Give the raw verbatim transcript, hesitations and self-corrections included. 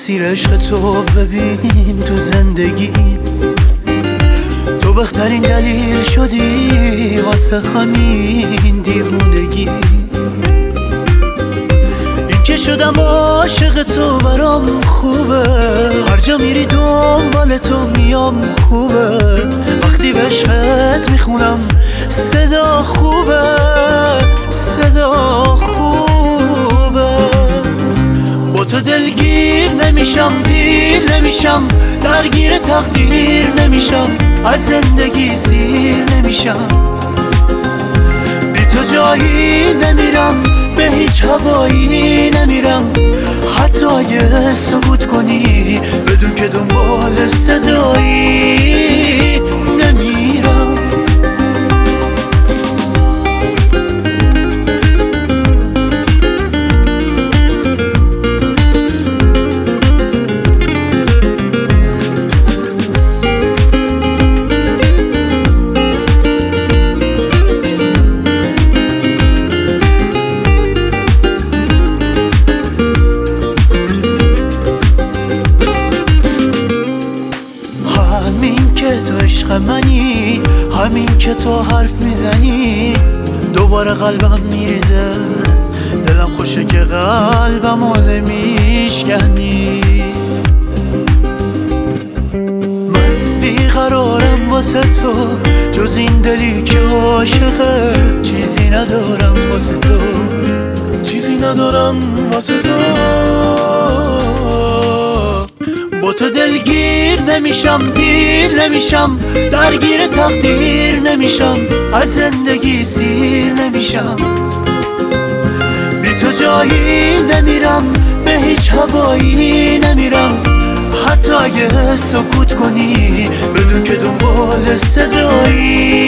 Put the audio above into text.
تأثیر عشق تو ببین تو زندگی، تو بهترین دلیل شدی واسه همین دیوونگی. این که شدم عاشق تو برام خوبه، هر جا میری دنبال تو میام خوبه، وقتی به عشقت میخونم صدا خوبه، صدا خوبه. با تو دلگیر نمیشم، دیر نمیشم، درگیر تقدیر نمیشم، از زندگی سیر نمیشم. بی تو جایی نمیرم، به هیچ هوایی نمیرم، حتی اگه سکوت کنی بدون که دنبال صدایی نمیرم. همین که تو عشق منی، همین که تو حرف میزنی، دوباره قلبم میریزه، دلم خوشه که قلبم رو نمیشکنی. من بیقرارم واسه تو، جز این دلی که عاشقه، چیزی ندارم واسه تو، چیزی ندارم واسه تو. با تو دلگیر نمیشم، دیر نمیشم، درگیر تقدیر نمیشم، از زندگی سیر نمیشم. بی تو جایی نمیرم، به هیچ هوایی نمیرم، حتی اگه سکوت کنی بدون که دنبال صدایی